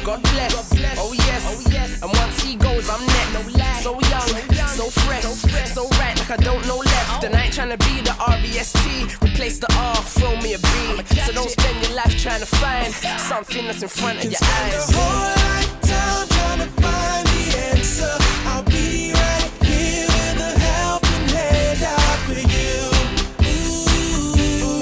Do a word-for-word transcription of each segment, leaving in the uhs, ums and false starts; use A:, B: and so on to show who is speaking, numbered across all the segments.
A: God bless, oh yes. And once he goes, I'm next. So young, so fresh, so right like I don't know left. And I ain't tryna be the R E S T, replace the R, throw me a B. So don't spend your life trying to find something that's in front of your eyes.
B: Spend a whole lifetime trying to find the answer. I'll be right here with a helping hand out for you. Ooh,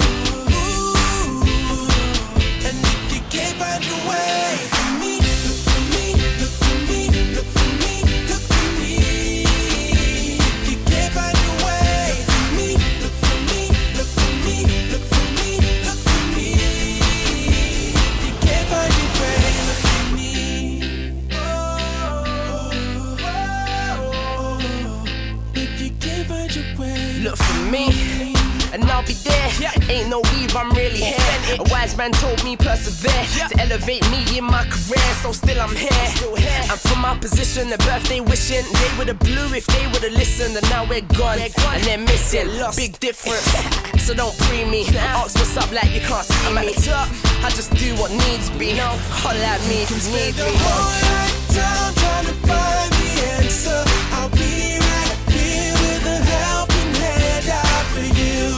B: ooh. And if you can't find your way, look for me, look for me, look for me, look for me, look for me. If you can't find your way, look for me, look for me, look for me, look for me, look for me. If you can't find your way, look for me. Oh, oh, oh. If you can't find your way,
A: Look for me, and I'll be there. Ain't no weave, I'm really here. A wise man told me persevere to elevate me in my career, so still I'm here. And from my position, the birthday wishing they would've blew if they would've listened. And now we're gone, and they're missing. Big difference, so don't pre me. Ask what's up like you can't see me. I just do what needs be. Holla at me if you need
B: spend a
A: me.
B: whole lifetime trying to find the answer. I'll be right here with a helping hand out for you.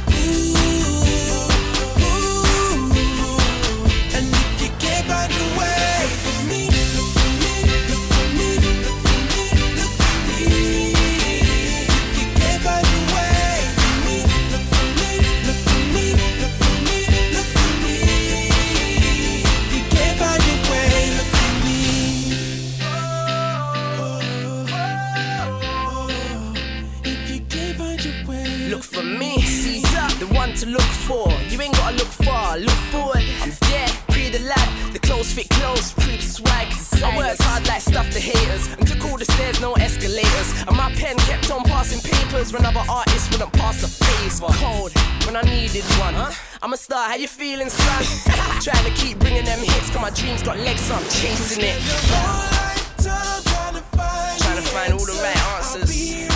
B: Ooh, ooh. And if you can't find your way, look for me, look for me, look for me, look for me, look for me. If you can't find your way, look for me, look for me, look for me, look for me, look for me. If you can't find your way, look for me. If you can't find your way,
A: Look for me, Caesar, the one to look for. You ain't gotta look far, look forward. I'm there, pre the lad, the clothes fit close, pre the swag. I worked hard like stuff the haters, and took all the stairs, no escalators. And my pen kept on passing papers when other artists wouldn't pass a favor. Cold, when I needed one. I'm a star, how you feeling, son? Trying to keep bringing them hits, cause my dreams got legs, so I'm chasing it.
B: whole lifetime trying to find
A: Trying to find all the right answers.
B: I'll be